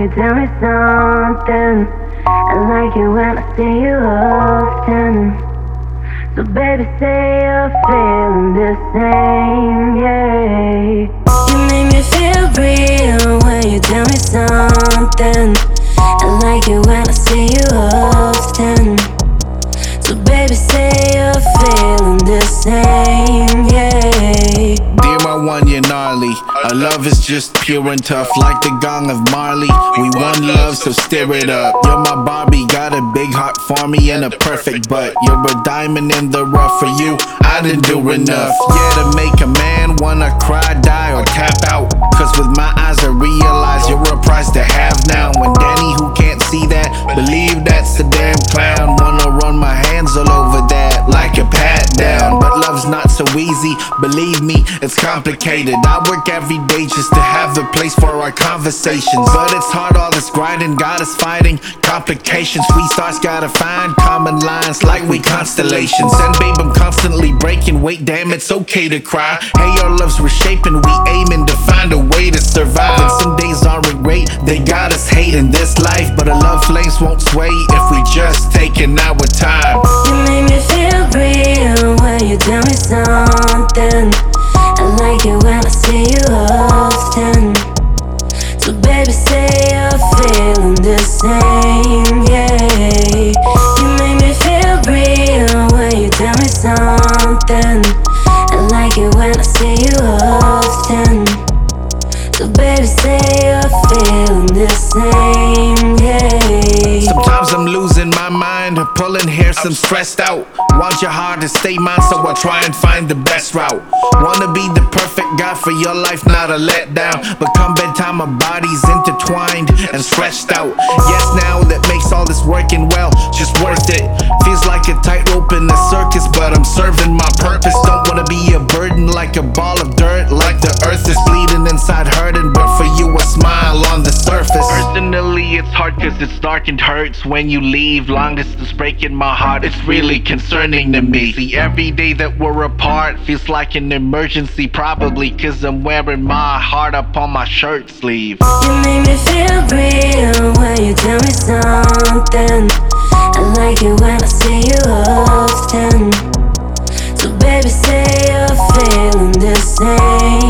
you tell me something. I like it when I see you often. So baby, say you're feeling the same, yeah. You make me feel real when you tell me something. I like it when I see you often. So baby, say you're feeling the same, yeah. Dear my one, you're gnarly. Our love is just pure and tough, like the gong of Marley. We one love, so stir it up. You're my Barbie, got a big heart for me and a perfect butt. You're a diamond in the rough. For you, I didn't do enough. Yeah, to make a man wanna cry, die, or tap out. Cause with my eyes I realize you're a prize to have now. And Danny, who can't see that, believe that's the damn clown. Wanna run my hands all over that like a pat down. But love's not so easy, believe me, it's complicated. I work every day just to have a place for our conversations. But it's hard, all this grinding got us fighting complications. We stars gotta find common lines like we constellations. And babe, I'm constantly breaking weight, damn, it's okay to cry. Hey, our love's reshaping, we aiming to find a way to survive. And some days aren't great, they got us hating this life. But our love flames won't sway if we just taking our time. You make me feel real when you tell me something. I like it when I see you often. So baby, say you're feeling the same, yeah. You make me feel real when you tell me something. I like it when I see you often. So baby, say you're feeling the same, yeah. Sometimes I'm losing my mind, pulling hairs, I'm stressed out. Want your heart to stay mine, so I try and find the best route. Wanna be the perfect guy for your life, not a letdown. But come bedtime, my body's intertwined and stretched out. Yes, now that makes all this working well just worth it. Feels like a tightrope in a circus, but I'm serving my purpose. Don't wanna be a burden like a ball of dirt, like the earth is bleeding inside hurting. But for you, a smile on the surface. Personally, it's hard cause it's dark and hurts when you leave. Long distance breaking my heart, it's really concerning to me. See, every day that we're apart feels like an emergency. Probably cause I'm wearing my heart up on my shirt sleeve. You make me feel real when you tell me something. I like it when I see you often. So baby, say you're feeling the same.